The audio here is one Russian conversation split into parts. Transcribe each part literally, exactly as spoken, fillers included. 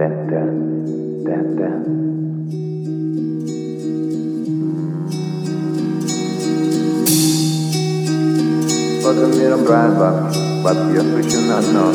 Пока миром правят бабки, бабки я спущу на дно.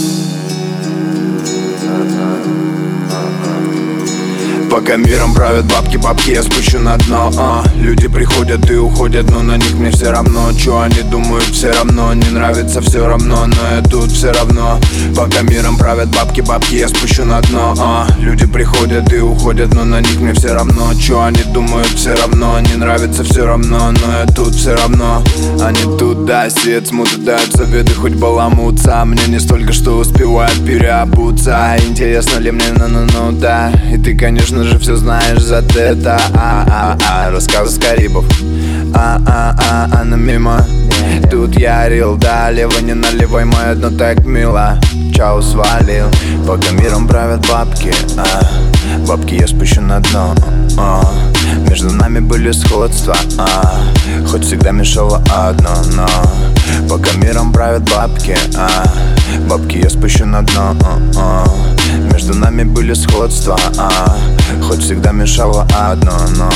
Пока миром правят бабки, бабки я спущу на дно. а. Люди приходят и уходят, но на них мне все равно. Чё они думают, все равно. Не нравится, все равно, но я тут все равно. Пока миром правят бабки, бабки я спущу на дно. а. Люди приходят и уходят, но на них мне все равно. Чё они думают, все равно. Не нравится, все равно, но я тут все равно. Они туда сеют, смуты, дают советы, хоть баламутся. Мне не столько, что успевают переобуться. Интересно ли мне, ну-ну-ну, да. И ты, конечно же, все знаешь за это. А-а-а, рассказы с Карибов. А-а-а, она мимо. Тут я рил, да, лево не наливай, мое дно так мило. Чау, свалил. Пока миром правят бабки, а. Бабки я спущу на дно, а. Между нами были сходства, а. Хоть всегда мешало одно, но пока миром правят бабки, а. Бабки я спущу на дно, а. Между нами были сходства, а. Хоть всегда мешало одно, но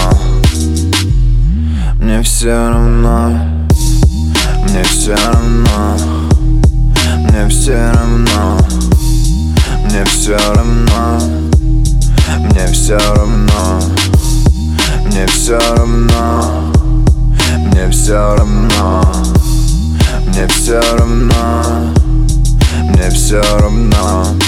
мне все равно. Мне все равно. Мне все равно. Мне все равно. Мне все равно. Мне все равно. Мне все равно. Мне все равно. Мне все равно.